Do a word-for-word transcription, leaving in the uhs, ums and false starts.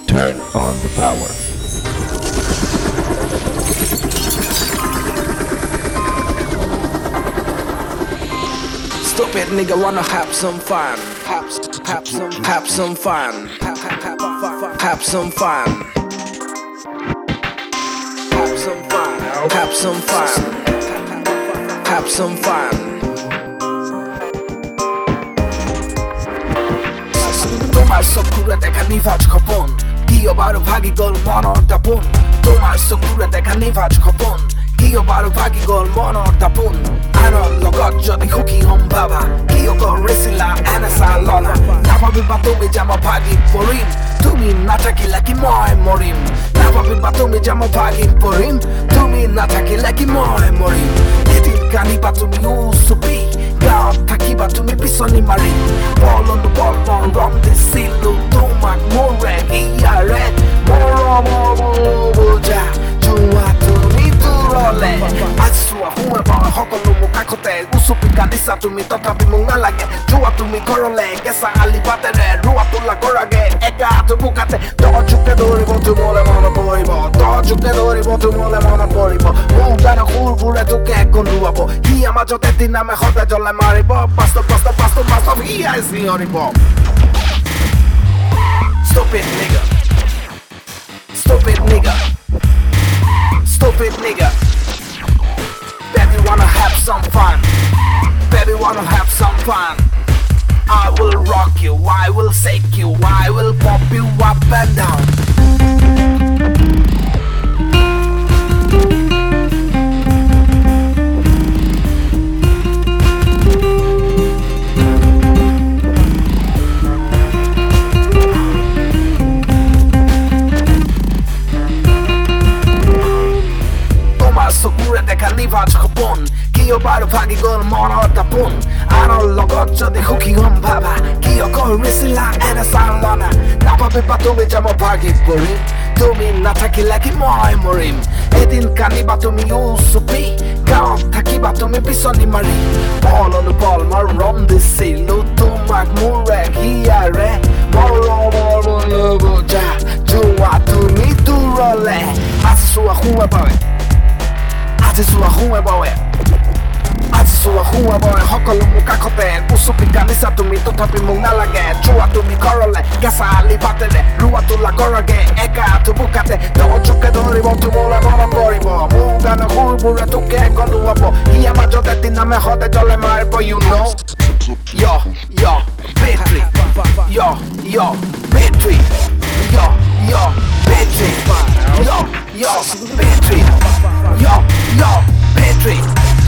Turn on the power. Stupid nigga wanna have some fun. Have, have some, have some fun. Have, have, have, have some fun. Have some fun. Have some fun. Have some fun. তোমার চকুৰে দেখা নিভাজ খপন কিয় বাৰু ভাগি গল মনৰ দাপোন তোমাৰ চকুৰে দেখা নিভাজ খপন কিয় বাৰু ভাগি গল মনৰ দাপোন আনৰ লগত যদি সুখী হম বাবা কিয় কৰিছিলা এনে চালনা নাভাবিবা তুমি যে মই ভাগি পৰিম তুমি নাথাকিলে কি মই মৰিম নাভাবিবা তুমি যে মই ভাগি পৰিম তুমি নাথাকিলে কি মই মৰিম এদিন কান্দিবা তুমি উচুপি গাঁৱত থাকিবা তুমি পিছনি মাৰি বলন বল বল ৰম দিছিলো তোমাক মোৰে ইয়াৰে মৰমৰ বোজা যোৱা তুমি দূৰলে আজি চোৱা শুৱে বাৰু সকলো মোক কাষতে উচুপি কান্দিছা তুমি তথাপি মোক নালাগে যোৱা তুমি ঘৰলে কেঁচা আলি বাটেৰে ৰোৱা তোলা কৰাগে একা বোকাতে দহ যুগে দৌৰিব তোমালে মনত পৰিব দহ যুগে দৌৰিব তোমালে মনত পৰিব মোৰ গান সুৰবোৰে তোকে কন্দুৱাব হিয়া মাজতে দিনামে সদায় জ্বলাই মাৰিব বাস্তৱ বাস্তৱ বাস্তৱ বাস্তৱ হিয়াই চিঞৰিব Stupid nigga Stupid nigga Stupid nigga Baby wanna have some fun Baby wanna have some fun I will rock you, I will shake you, I will pop you up and down চকুৰে দেখা নিভাজ খপন কিয় বাৰু ভাগি গল মনৰ দাপোন আনৰ লগত যদি সুখী হম ভাবা কিয় কৰিছিলা এনে চালনা নাভাবিবা তুমি যে মই ভাগি পৰিম তুমি নাথাকিলে কি মই মৰিম এদিন কান্দিবা তুমি উচুপি গাঁৱত থাকিবা তুমি পিছনি মাৰি বলনো বল মই ৰম দিছিলো তোমাক মোৰে হিয়াৰে মৰমৰ বোজা যোৱা তুমি দূৰলে আজি চোৱা শুৱে বাৰু আজি চোৱা শুৱে বৱে আজি চোৱা শুৱে বৱে সকলো মোক কাষতে উচুপি কান্দিছা তুমি তথাপি মোক নালাগে যোৱা তুমি ঘৰলে কেঁচা আলি বাটেৰে ৰোৱা তোলা কৰাগে একা বোকাতে দহ যুগে ধৰিব তোমালে মনত পৰিব মোৰ গান সুৰবোৰে তোকে কন্দুৱাব হিয়া মাজতে দিনামে সদায় জ্বলাই মাৰিব you know Yo, yo, battery Yo, yo, battery Yo, yo, battery Yo, yo, battery Yo, yo, battery